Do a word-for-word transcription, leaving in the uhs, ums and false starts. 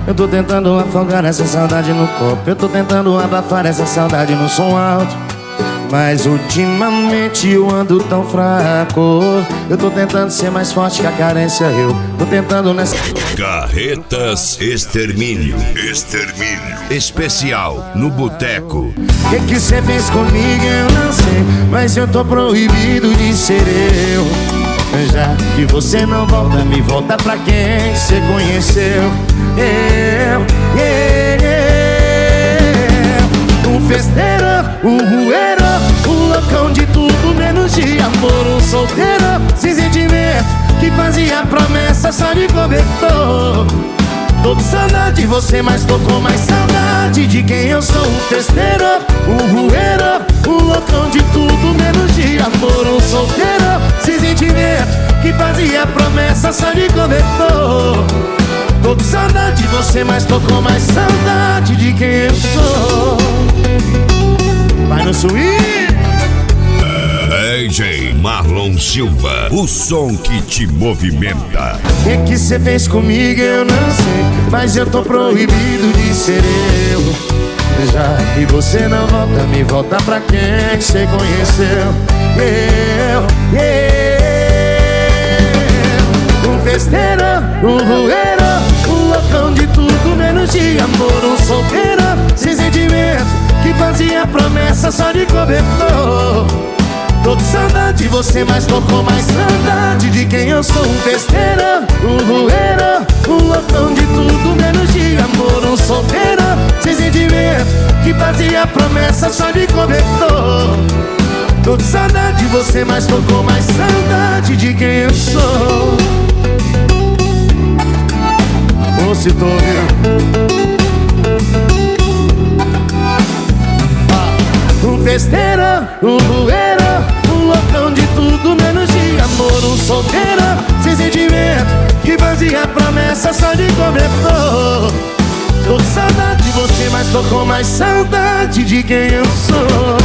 Eu tô tentando afogar essa saudade no copo. Eu tô tentando abafar essa saudade no som alto. Mas ultimamente eu ando tão fraco. Eu tô tentando ser mais forte que a carência. Eu tô tentando nessa... Carretas Extermínio. Extermínio especial no Boteco. O que que cê fez comigo eu não sei, mas eu tô proibido de ser eu. Já que você não volta, me volta pra quem cê conheceu. Eu, eu, eu. Um festeiro, um rueiro, um loucão de tudo menos de amor. Um solteiro, sem sentimento, que fazia promessa só de cobertor. Tô com saudade de você, mas tô com mais saudade de quem eu sou. Um festeiro, um rueiro, um loucão de tudo menos de amor. Um solteiro, sem sentimento, que fazia promessa só de cobertor. Tô com saudade de você, mas tô com mais saudade de quem eu sou. Vai no swing! D J Marlon Silva, o som que te movimenta. O que que cê fez comigo eu não sei, mas eu tô proibido de ser eu. Já que você não volta, me volta pra quem cê conheceu. Eu, eu. Um festeiro, um rueiro, um loucão de tudo menos de amor. Um solteiro, sem sentimento, que fazia promessa só de cobertor. Tô com saudade de você, mas tô com mais saudade de quem eu sou. Um festeiro, um rueiro, um loucão de tudo menos de amor. Um solteiro, sem sentimento, que fazia promessa só de cobertor. Tô com saudade de você, mas tô com mais saudade de quem eu sou. Ô, se tô vendo. Um festeiro, um rueiro, um loucão de tudo menos de amor. Um solteiro, sem sentimento, que fazia promessa só de cobertor. Tô com saudade de você, mas tô com mais saudade de quem eu sou.